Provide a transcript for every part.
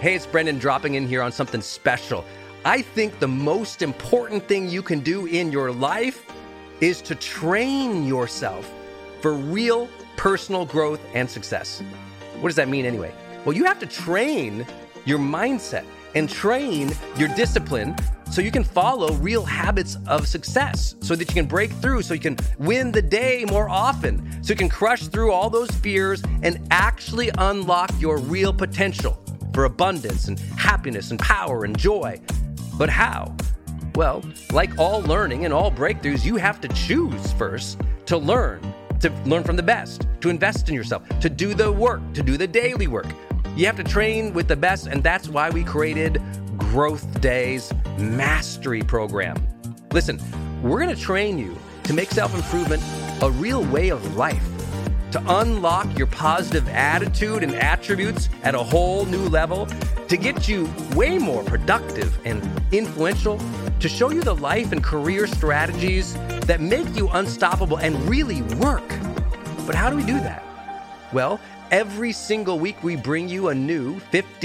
Hey, it's Brendan dropping in here on something special. I think the most important thing you can do in your life is to train yourself for real personal growth and success. What does that mean anyway? Well, you have to train your mindset and train your discipline so you can follow real habits of success, so that you can break through, so you can win the day more often, so you can crush through all those fears and actually unlock your real potential for abundance and happiness and power and joy. But how? Well, like all learning and all breakthroughs, you have to choose first to learn from the best, to invest in yourself, to do the work, to do the daily work. You have to train with the best, and that's why we created Growth Day's Mastery Program. Listen, we're going to train you to make self-improvement a real way of life, to unlock your positive attitude and attributes at a whole new level, to get you way more productive and influential, to show you the life and career strategies that make you unstoppable and really work. But how do we do that? Well, every single week we bring you a new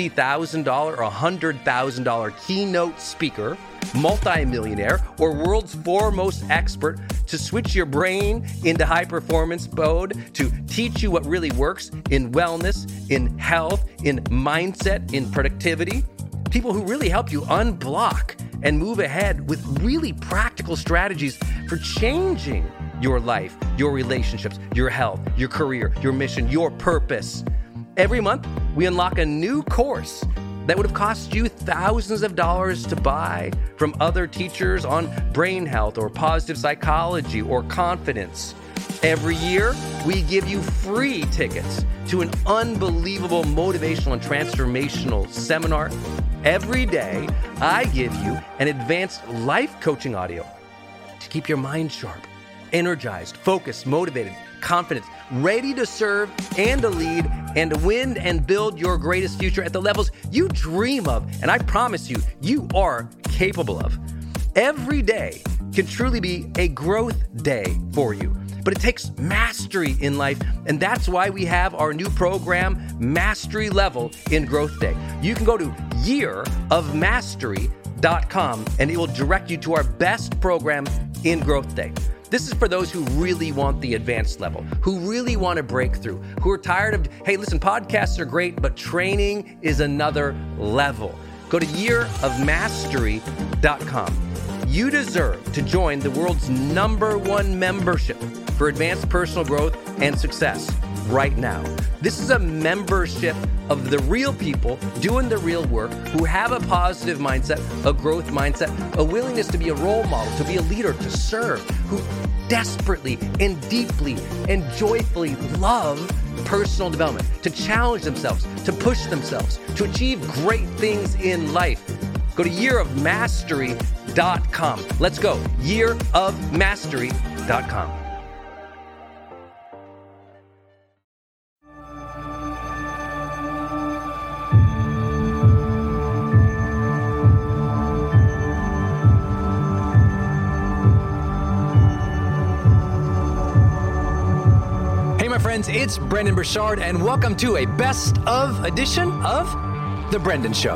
$50,000 or $100,000 keynote speaker, multimillionaire, or world's foremost expert to switch your brain into high performance mode, to teach you what really works in wellness, in health, in mindset, in productivity. People who really help you unblock and move ahead with really practical strategies for changing your life, your relationships, your health, your career, your mission, your purpose. Every month, we unlock a new course that would have cost you thousands of dollars to buy from other teachers on brain health or positive psychology or confidence. Every year, we give you free tickets to an unbelievable motivational and transformational seminar. Every day, I give you an advanced life coaching audio to keep your mind sharp, energized, focused, motivated, confident, ready to serve and to lead and to win and build your greatest future at the levels you dream of. And I promise you, you are capable of. Every day can truly be a growth day for you. But it takes mastery in life, and that's why we have our new program, Mastery Level in Growth Day. You can go to yearofmastery.com, and it will direct you to our best program in Growth Day. This is for those who really want the advanced level, who really want to break through, who are tired of, hey, listen, podcasts are great, but training is another level. Go to yearofmastery.com. You deserve to join the world's #1 membership for advanced personal growth and success right now. This is a membership of the real people doing the real work, who have a positive mindset, a growth mindset, a willingness to be a role model, to be a leader, to serve, who desperately and deeply and joyfully love personal development, to challenge themselves, to push themselves, to achieve great things in life. Go to yearofmastery.com. Let's go. yearofmastery.com. Hey, my friends, it's Brendan Burchard, and welcome to a best of edition of The Brendan Show.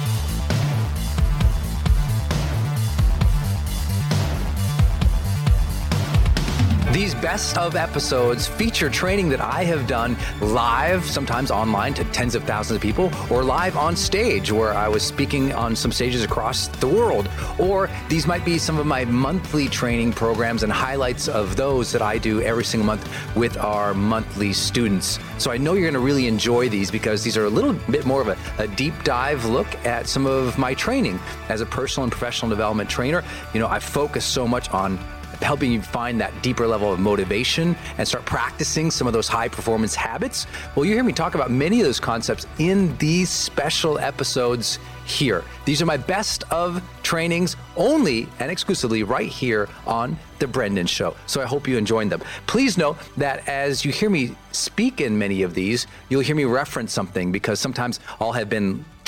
These best of episodes feature training that I have done live, sometimes online to tens of thousands of people, or live on stage where I was speaking on some stages across the world. Or these might be some of my monthly training programs and highlights of those that I do every single month with our monthly students. So I know you're going to really enjoy these because these are a little bit more of a deep dive look at some of my training as a personal and professional development trainer. You know, I focus so much on helping you find that deeper level of motivation and start practicing some of those high performance habits. Well, you hear me talk about many of those concepts in these special episodes here. These are my best of trainings only and exclusively right here on The Brendan Show. So I hope you enjoyed them. Please know that as you hear me speak in many of these, you'll hear me reference something because sometimes I'll have been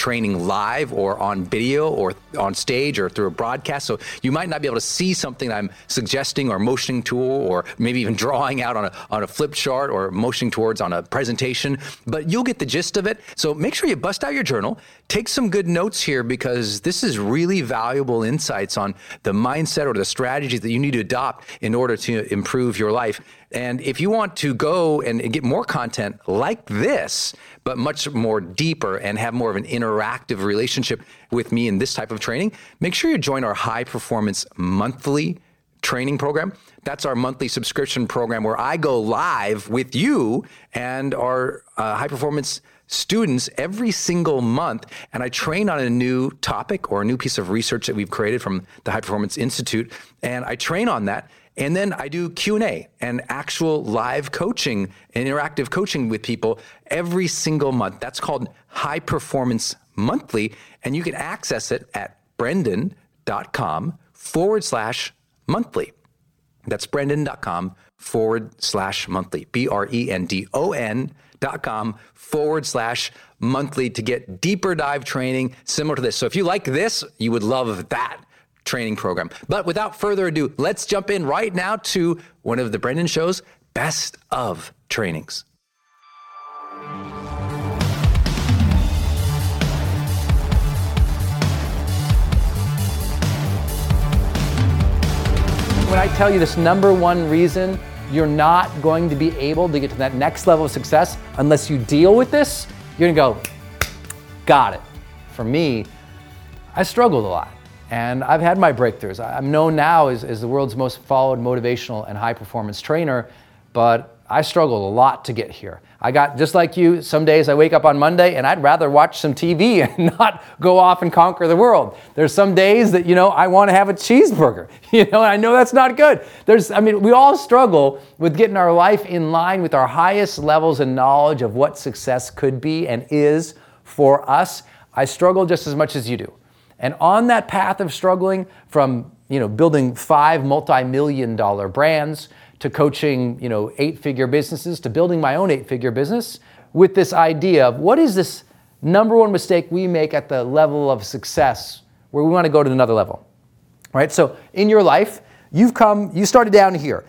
training live or on video or on stage or through a broadcast. So you might not be able to see something I'm suggesting or motioning to, or maybe even drawing out on a flip chart or motioning towards on a presentation, but you'll get the gist of it. So make sure you bust out your journal, take some good notes here, because this is really valuable insights on the mindset or the strategies that you need to adopt in order to improve your life. And if you want to go and get more content like this, but much more deeper and have more of an interactive relationship with me in this type of training, make sure you join our High Performance Monthly training program. That's our monthly subscription program where I go live with you and our high performance students every single month, and I train on a new topic or a new piece of research that we've created from the High Performance Institute, and I train on that. And then I do Q&A and actual live coaching and interactive coaching with people every single month. That's called High Performance Monthly, and you can access it at brendon.com/monthly. That's brendon.com/monthly, BRENDON.com/monthly to get deeper dive training similar to this. So if you like this, you would love that training program. But without further ado, let's jump in right now to one of the Brendon Show's best of trainings. When I tell you this number one reason you're not going to be able to get to that next level of success unless you deal with this, you're gonna go, got it. For me, I struggled a lot. And I've had my breakthroughs. I'm known now as the world's most followed motivational and high performance trainer, but I struggled a lot to get here. I got, just like you, some days I wake up on Monday and I'd rather watch some TV and not go off and conquer the world. There's some days that, I want to have a cheeseburger, and I know that's not good. We all struggle with getting our life in line with our highest levels of knowledge of what success could be and is for us. I struggle just as much as you do. And on that path of struggling, from building 5 multi-million-dollar brands to coaching 8-figure businesses to building my own 8-figure business, with this idea of what is this number one mistake we make at the level of success where we want to go to another level, right? So in your life, you started down here,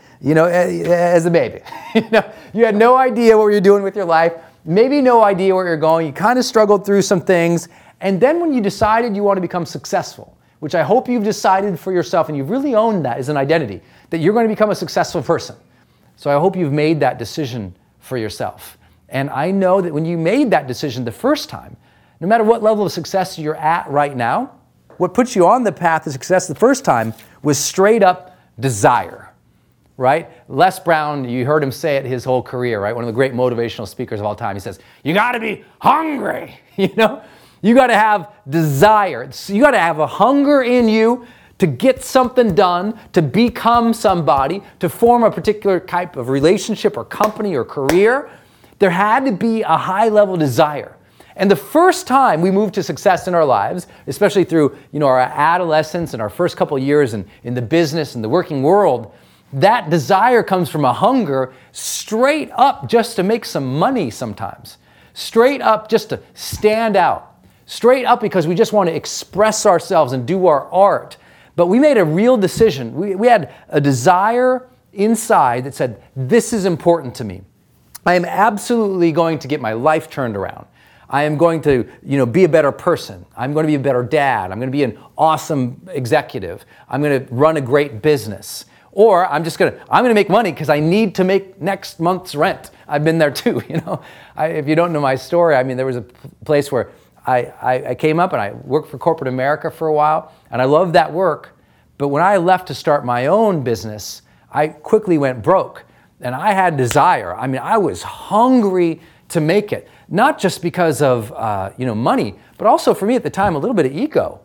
as a baby. You had no idea what you're doing with your life, maybe no idea where you're going. You kind of struggled through some things. And then when you decided you want to become successful, which I hope you've decided for yourself and you've really owned that as an identity, that you're going to become a successful person. So I hope you've made that decision for yourself. And I know that when you made that decision the first time, no matter what level of success you're at right now, what put you on the path to success the first time was straight up desire, right? Les Brown, you heard him say it his whole career, right? One of the great motivational speakers of all time. He says, you got to be hungry, You got to have desire. You got to have a hunger in you to get something done, to become somebody, to form a particular type of relationship or company or career. There had to be a high level desire. And the first time we moved to success in our lives, especially through our adolescence and our first couple of years in the business and the working world, that desire comes from a hunger straight up just to make some money sometimes. Straight up just to stand out. Straight up because we just want to express ourselves and do our art. But we made a real decision. We had a desire inside that said, this is important to me. I am absolutely going to get my life turned around. I am going to, be a better person. I'm going to be a better dad. I'm going to be an awesome executive. I'm going to run a great business. Or I'm going to make money because I need to make next month's rent. I've been there too, If you don't know my story, there was a place where I came up and I worked for corporate America for a while, and I loved that work. But when I left to start my own business, I quickly went broke. And I had desire. I was hungry to make it. Not just because of money, but also for me at the time, a little bit of ego.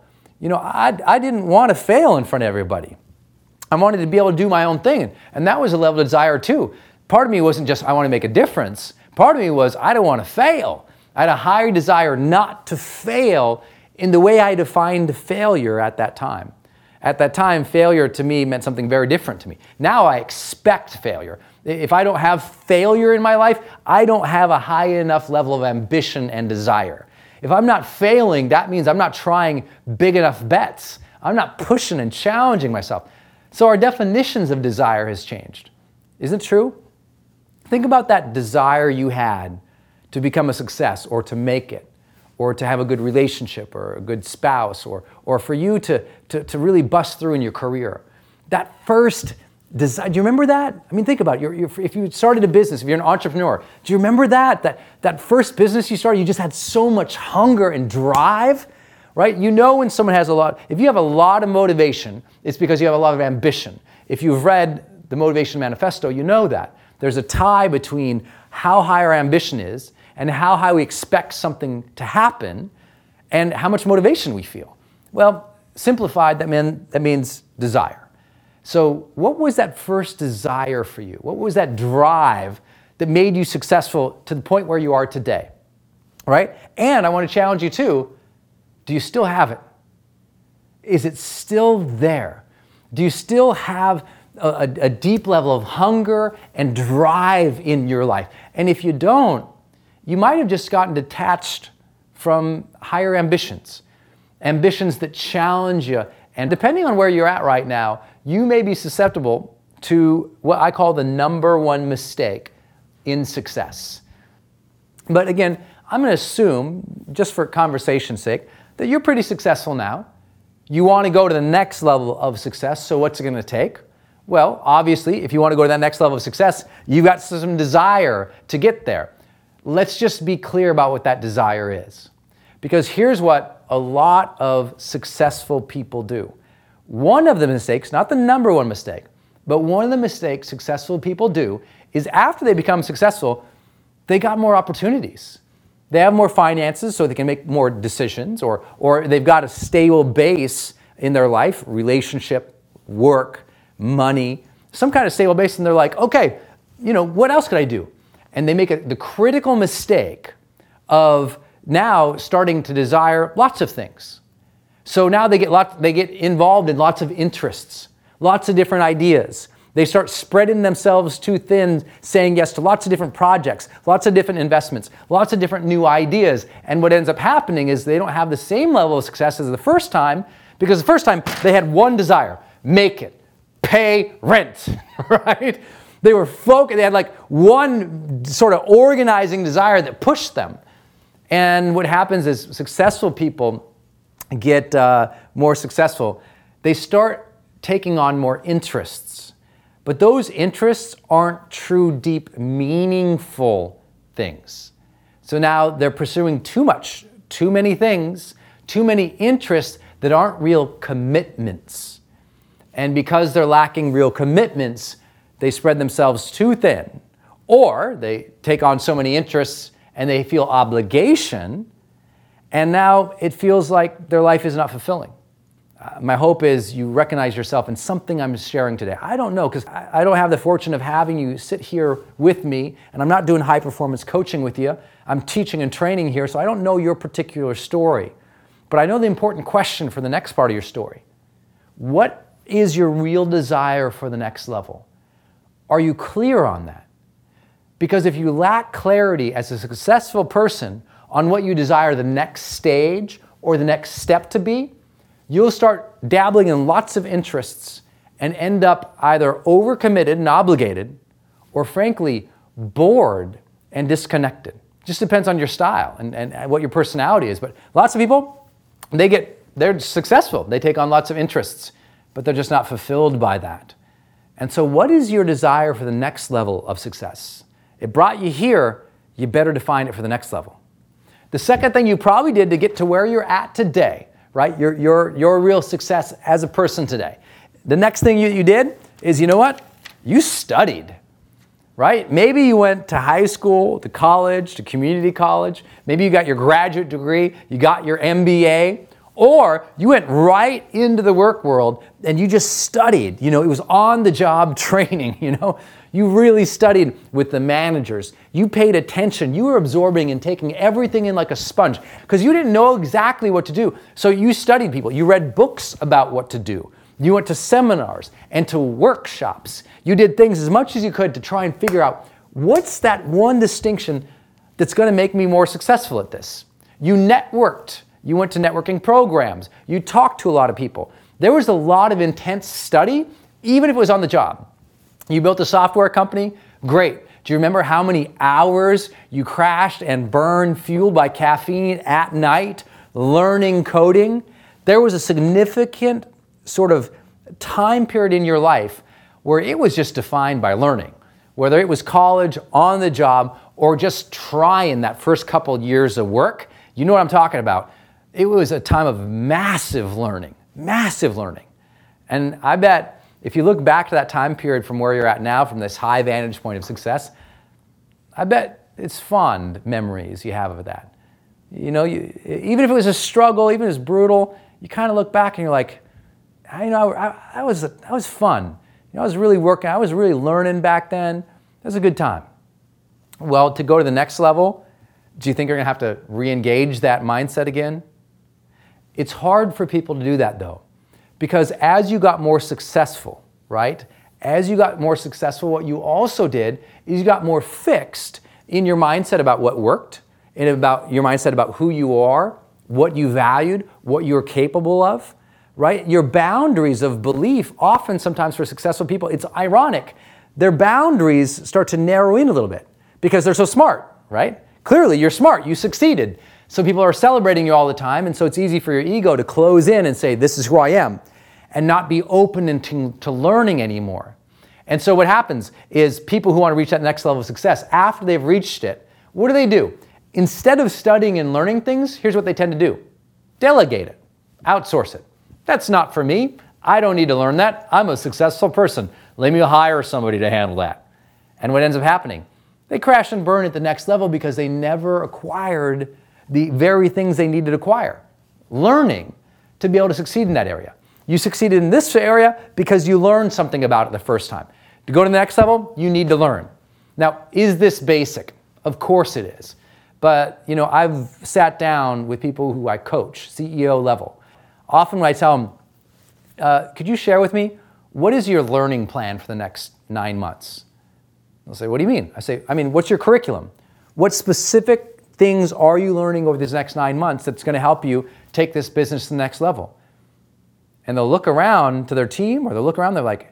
I didn't want to fail in front of everybody. I wanted to be able to do my own thing. And that was a level of desire too. Part of me wasn't just I want to make a difference. Part of me was I don't want to fail. I had a higher desire not to fail in the way I defined failure at that time. At that time, failure to me meant something very different to me. Now I expect failure. If I don't have failure in my life, I don't have a high enough level of ambition and desire. If I'm not failing, that means I'm not trying big enough bets. I'm not pushing and challenging myself. So our definitions of desire has changed. Isn't it true? Think about that desire you had to become a success or to make it, or to have a good relationship or a good spouse, or for you to really bust through in your career. That first desire, do you remember that? I mean, think about it. If you started a business, if you're an entrepreneur, do you remember that first business you started, you just had so much hunger and drive, right? You know when someone has if you have a lot of motivation, it's because you have a lot of ambition. If you've read the Motivation Manifesto, you know that. There's a tie between how high our ambition is and how high we expect something to happen and how much motivation we feel. Well, simplified, that means desire. So what was that first desire for you? What was that drive that made you successful to the point where you are today, right? And I want to challenge you too, do you still have it? Is it still there? Do you still have a deep level of hunger and drive in your life? And if you don't, you might have just gotten detached from higher ambitions that challenge you. And depending on where you're at right now, you may be susceptible to what I call the number one mistake in success. But again, I'm going to assume, just for conversation's sake, that you're pretty successful now. You want to go to the next level of success, so what's it going to take? Well, obviously, if you want to go to that next level of success, you've got some desire to get there. Let's just be clear about what that desire is. Because here's what a lot of successful people do. One of the mistakes, not the number one mistake, but one of the mistakes successful people do is after they become successful, they got more opportunities. They have more finances so they can make more decisions, or they've got a stable base in their life, relationship, work, money, some kind of stable base, and they're like, okay, what else could I do? And they make the critical mistake of now starting to desire lots of things. So now they get involved in lots of interests, lots of different ideas. They start spreading themselves too thin, saying yes to lots of different projects, lots of different investments, lots of different new ideas. And what ends up happening is they don't have the same level of success as the first time, because the first time they had one desire: make it, pay rent, right? They were focused, they had like one sort of organizing desire that pushed them. And what happens is successful people get more successful. They start taking on more interests. But those interests aren't true, deep, meaningful things. So now they're pursuing too many things, too many interests that aren't real commitments. And because they're lacking real commitments, they spread themselves too thin, or they take on so many interests and they feel obligation, and now it feels like their life is not fulfilling. My hope is you recognize yourself in something I'm sharing today. I don't know, because I don't have the fortune of having you sit here with me, and I'm not doing high-performance coaching with you. I'm teaching and training here, so I don't know your particular story. But I know the important question for the next part of your story. What is your real desire for the next level? Are you clear on that? Because if you lack clarity as a successful person on what you desire the next stage or the next step to be, you'll start dabbling in lots of interests and end up either overcommitted and obligated, or frankly, bored and disconnected. Just depends on your style and what your personality is. But lots of people, they're successful. They take on lots of interests, but they're just not fulfilled by that. And so what is your desire for the next level of success? It brought you here, you better define it for the next level. The second thing you probably did to get to where you're at today, right? Your real success as a person today. The next thing you did is, you know what? You studied, right? Maybe you went to high school, to college, to community college. Maybe you got your graduate degree, you got your MBA, or you went right into the work world and you just studied. It was on-the-job training, You really studied with the managers. You paid attention. You were absorbing and taking everything in like a sponge because you didn't know exactly what to do. So you studied people. You read books about what to do. You went to seminars and to workshops. You did things as much as you could to try and figure out what's that one distinction that's going to make me more successful at this. You networked. You went to networking programs. You talked to a lot of people. There was a lot of intense study, even if it was on the job. You built a software company? Great. Do you remember how many hours you crashed and burned fueled by caffeine at night learning coding? There was a significant sort of time period in your life where it was just defined by learning, whether it was college, on the job, or just trying that first couple years of work. You know what I'm talking about. It was a time of massive learning. And I bet if you look back to that time period from where you're at now, from this high vantage point of success, I bet it's fond memories you have of that. You know, even if it was a struggle, even if it was brutal, you kind of look back and you're like, I was fun. You know, I was really working, I was really learning back then. It was a good time. Well, to go to the next level, do you think you're gonna have to re-engage that mindset again? It's hard for people to do that though, because as you got more successful, right? As you got more successful, what you also did is you got more fixed in your mindset about what worked, and about your mindset about who you are, what you valued, what you're capable of, right? Your boundaries of belief, often sometimes for successful people, it's ironic. Their boundaries start to narrow in a little bit because they're so smart, right? Clearly you're smart, you succeeded. So people are celebrating you all the time, and so it's easy for your ego to close in and say, this is who I am, and not be open to learning anymore. And so what happens is people who want to reach that next level of success, after they've reached it, what do? Instead of studying and learning things, here's what they tend to do. Delegate it, outsource it. That's not for me. I don't need to learn that. I'm a successful person. Let me hire somebody to handle that. And what ends up happening? They crash and burn at the next level because they never acquired the very things they needed to acquire. Learning to be able to succeed in that area. You succeeded in this area because you learned something about it the first time. To go to the next level, you need to learn. Now, is this basic? Of course it is. But, you know, I've sat down with people who I coach, CEO level. Often when I tell them, could you share with me, what is your learning plan for the next 9 months? They'll say, what do you mean? I say, what's your curriculum? What specific things are you learning over these next 9 months that's going to help you take this business to the next level? And they'll look around to their team, or they'll look around, they're like,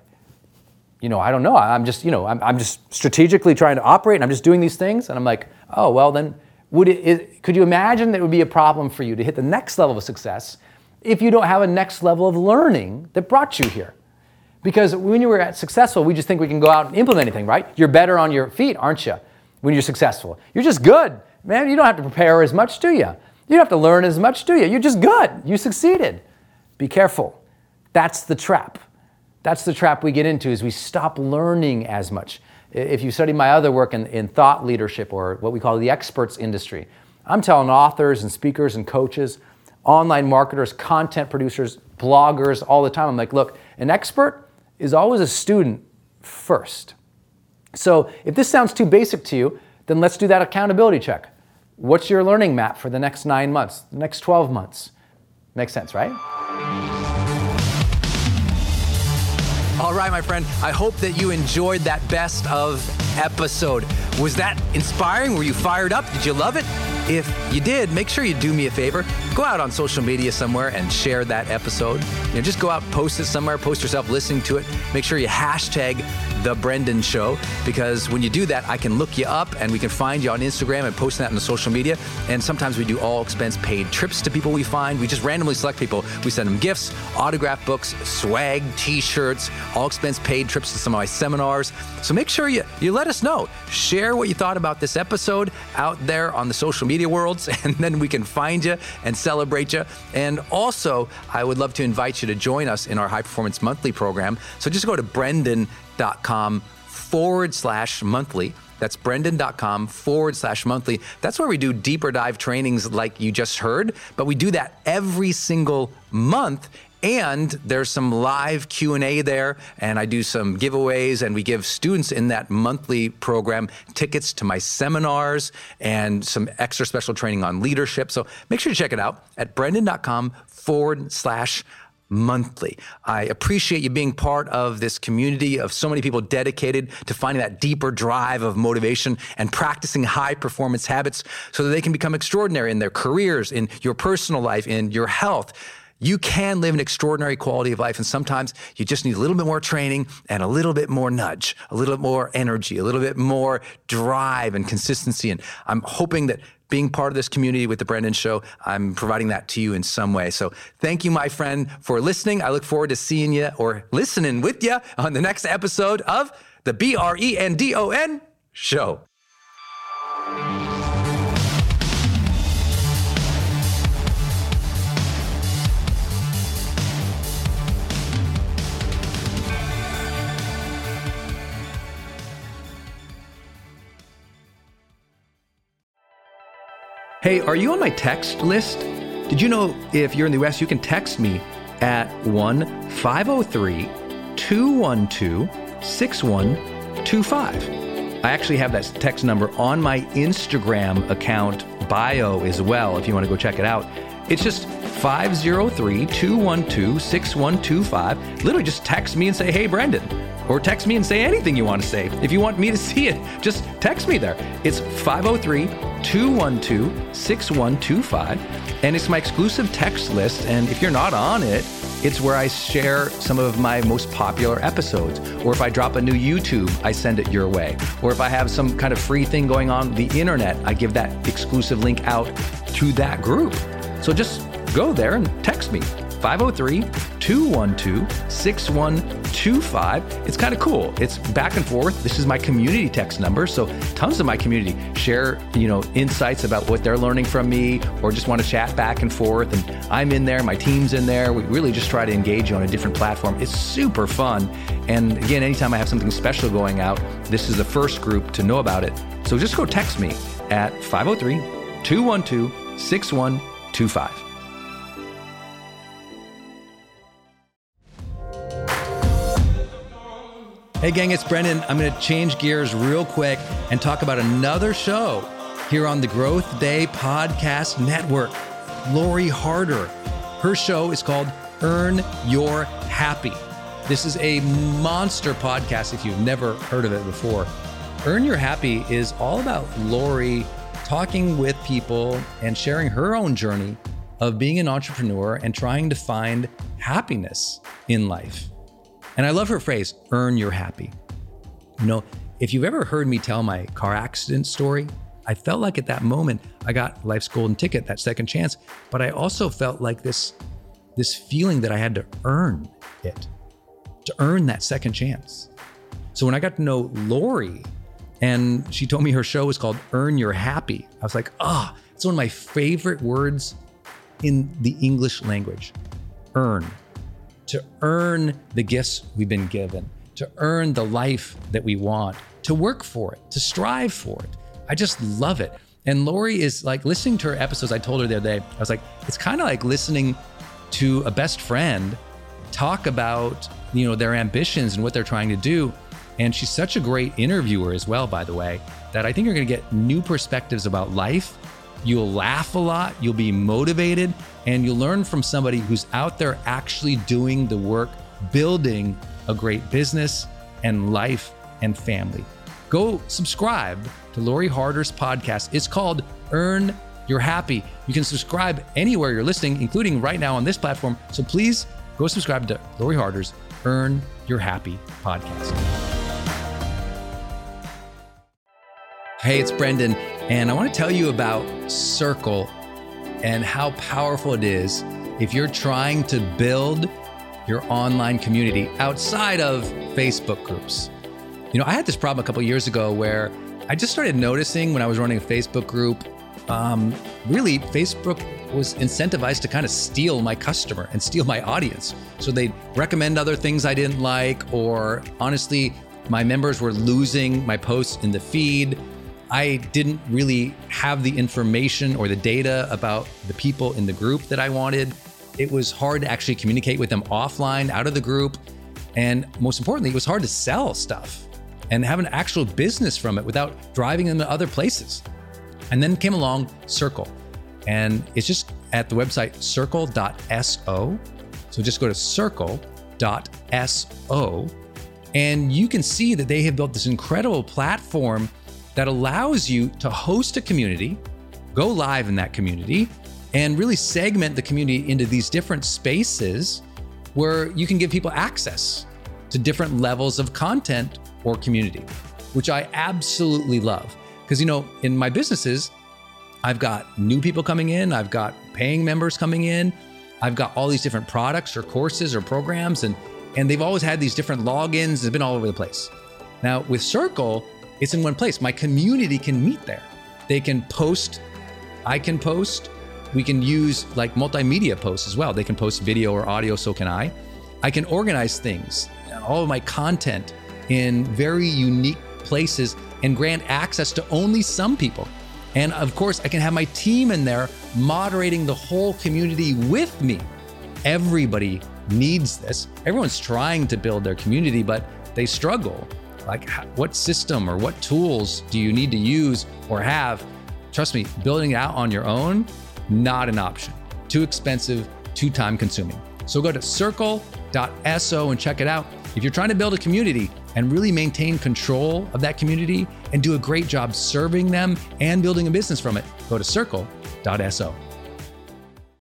I don't know. I'm just strategically trying to operate, and I'm just doing these things. And I'm like, oh, well then, could you imagine that it would be a problem for you to hit the next level of success if you don't have a next level of learning that brought you here? Because when you were successful, we just think we can go out and implement anything, right? You're better on your feet, aren't you, when you're successful? You're just good. Man, you don't have to prepare as much, do you? You don't have to learn as much, do you? You're just good. You succeeded. Be careful. That's the trap. That's the trap we get into, is we stop learning as much. If you study my other work in thought leadership, or what we call the experts industry, I'm telling authors and speakers and coaches, online marketers, content producers, bloggers all the time, I'm like, look, an expert is always a student first. So if this sounds too basic to you, then let's do that accountability check. What's your learning map for the next 9 months, the next 12 months? Makes sense, right? All right, my friend, I hope that you enjoyed that best of episode. Was that inspiring? Were you fired up? Did you love it? If you did, make sure you do me a favor. Go out on social media somewhere and share that episode. Just go out, post it somewhere, post yourself listening to it. Make sure you hashtag The Brendan Show, because when you do that, I can look you up and we can find you on Instagram and post that on the social media. And sometimes we do all expense paid trips to people we find. We just randomly select people. We send them gifts, autographed books, swag, t-shirts, all expense paid trips to some of my seminars. So make sure you let us know. Share what you thought about this episode out there on the social media worlds, and then we can find you and celebrate you. And also, I would love to invite you to join us in our High Performance Monthly program. So just go to brendan.com/monthly. That's brendan.com/monthly. That's where we do deeper dive trainings like you just heard, but we do that every single month. And there's some live Q&A there, and I do some giveaways, and we give students in that monthly program tickets to my seminars and some extra special training on leadership. So make sure to check it out at brendan.com/monthly. monthly. I appreciate you being part of this community of so many people dedicated to finding that deeper drive of motivation and practicing high performance habits so that they can become extraordinary in their careers, in your personal life, in your health. You can live an extraordinary quality of life, and sometimes you just need a little bit more training and a little bit more nudge, a little bit more energy, a little bit more drive and consistency. And I'm hoping that being part of this community with The Brendon Show, I'm providing that to you in some way. So thank you, my friend, for listening. I look forward to seeing you or listening with you on the next episode of The BRENDON Show. Hey, are you on my text list? Did you know if you're in the US, you can text me at 1-503-212-6125. I actually have that text number on my Instagram account bio as well, if you want to go check it out. It's just 503-212-6125. Literally just text me and say, hey, Brendon. Or text me and say anything you want to say. If you want me to see it, just text me there. It's 503-212-6125. And it's my exclusive text list. And if you're not on it, it's where I share some of my most popular episodes. Or if I drop a new YouTube, I send it your way. Or if I have some kind of free thing going on the internet, I give that exclusive link out to that group. So just go there and text me. 503-212-6125. It's kind of cool. It's back and forth. This is my community text number. So tons of my community share, insights about what they're learning from me or just want to chat back and forth. And I'm in there. My team's in there. We really just try to engage you on a different platform. It's super fun. And again, anytime I have something special going out, this is the first group to know about it. So just go text me at 503-212-6125. Hey gang, it's Brendon. I'm going to change gears real quick and talk about another show here on the Growth Day Podcast Network. Lori Harder. Her show is called Earn Your Happy. This is a monster podcast if you've never heard of it before. Earn Your Happy is all about Lori talking with people and sharing her own journey of being an entrepreneur and trying to find happiness in life. And I love her phrase, earn your happy. If you've ever heard me tell my car accident story, I felt like at that moment, I got life's golden ticket, that second chance, but I also felt like this feeling that I had to earn it, to earn that second chance. So when I got to know Lori and she told me her show was called Earn Your Happy, I was like, it's one of my favorite words in the English language, earn. To earn the gifts we've been given, to earn the life that we want, to work for it, to strive for it. I just love it. And Lori is like, listening to her episodes, I told her the other day, I was like, it's kind of like listening to a best friend talk about, their ambitions and what they're trying to do. And she's such a great interviewer as well, by the way, that I think you're going to get new perspectives about life. You'll laugh a lot, you'll be motivated, and you'll learn from somebody who's out there actually doing the work, building a great business and life and family. Go subscribe to Lori Harder's podcast. It's called Earn Your Happy. You can subscribe anywhere you're listening, including right now on this platform. So please go subscribe to Lori Harder's Earn Your Happy podcast. Hey, it's Brendon, and I want to tell you about Circle and how powerful it is if you're trying to build your online community outside of Facebook groups. I had this problem a couple of years ago where I just started noticing when I was running a Facebook group, really Facebook was incentivized to kind of steal my customer and steal my audience. So they'd recommend other things I didn't like, or honestly, my members were losing my posts in the feed. I didn't really have the information or the data about the people in the group that I wanted. It was hard to actually communicate with them offline, out of the group. And most importantly, it was hard to sell stuff and have an actual business from it without driving them to other places. And then came along Circle. And it's just at the website circle.so. So just go to circle.so, and you can see that they have built this incredible platform that allows you to host a community, go live in that community, and really segment the community into these different spaces where you can give people access to different levels of content or community, which I absolutely love. Because, in my businesses, I've got new people coming in, I've got paying members coming in, I've got all these different products or courses or programs, and they've always had these different logins. It's been all over the place. Now with Circle, it's in one place. My community can meet there. They can post, I can post, we can use like multimedia posts as well. They can post video or audio, so can I. I can organize things, all of my content in very unique places and grant access to only some people. And of course, I can have my team in there moderating the whole community with me. Everybody needs this. Everyone's trying to build their community, but they struggle. Like, what system or what tools do you need to use or have? Trust me, building it out on your own, not an option. Too expensive, too time consuming. So go to circle.so and check it out. If you're trying to build a community and really maintain control of that community and do a great job serving them and building a business from it, go to circle.so.